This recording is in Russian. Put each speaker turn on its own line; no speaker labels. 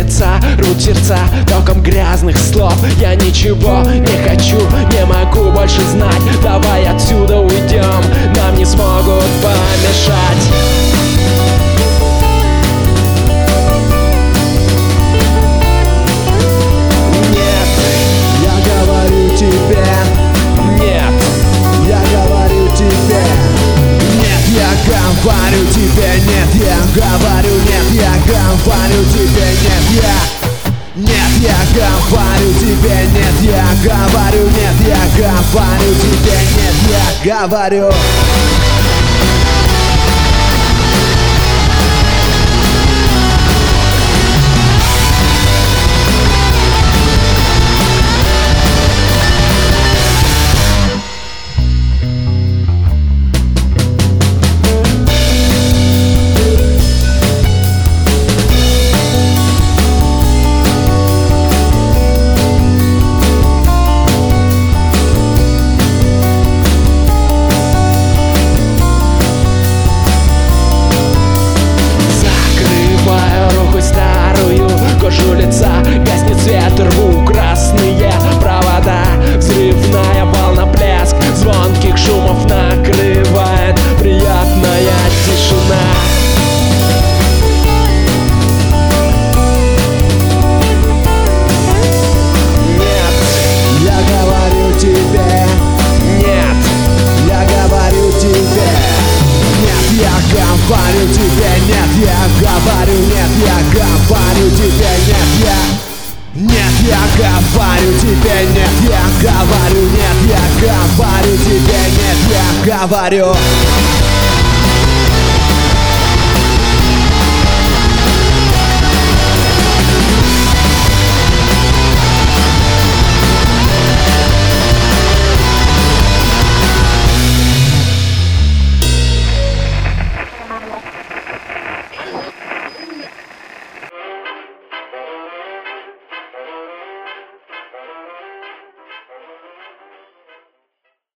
сердца, рвут сердца током грязных слов. Я ничего не хочу, не могу больше знать. Давай отсюда уйдем, нам не смогут помешать.
Говорю тебе нет, я говорю нет, я говорю тебе нет, нет, я говорю тебе нет, я говорю нет, я говорю тебе нет, я говорю.
Кожу лица гаснет свет, рву красные провода. Взрывная волна, плеск звонких шумов накрывает. Приятная тишина. Нет,
я говорю тебе.
Нет,
я говорю тебе. Нет, я говорю тебе. Нет, я говорю нет, я говорю тебе нет, нет, я говорю тебе нет, я говорю нет, я говорю тебе нет, я говорю.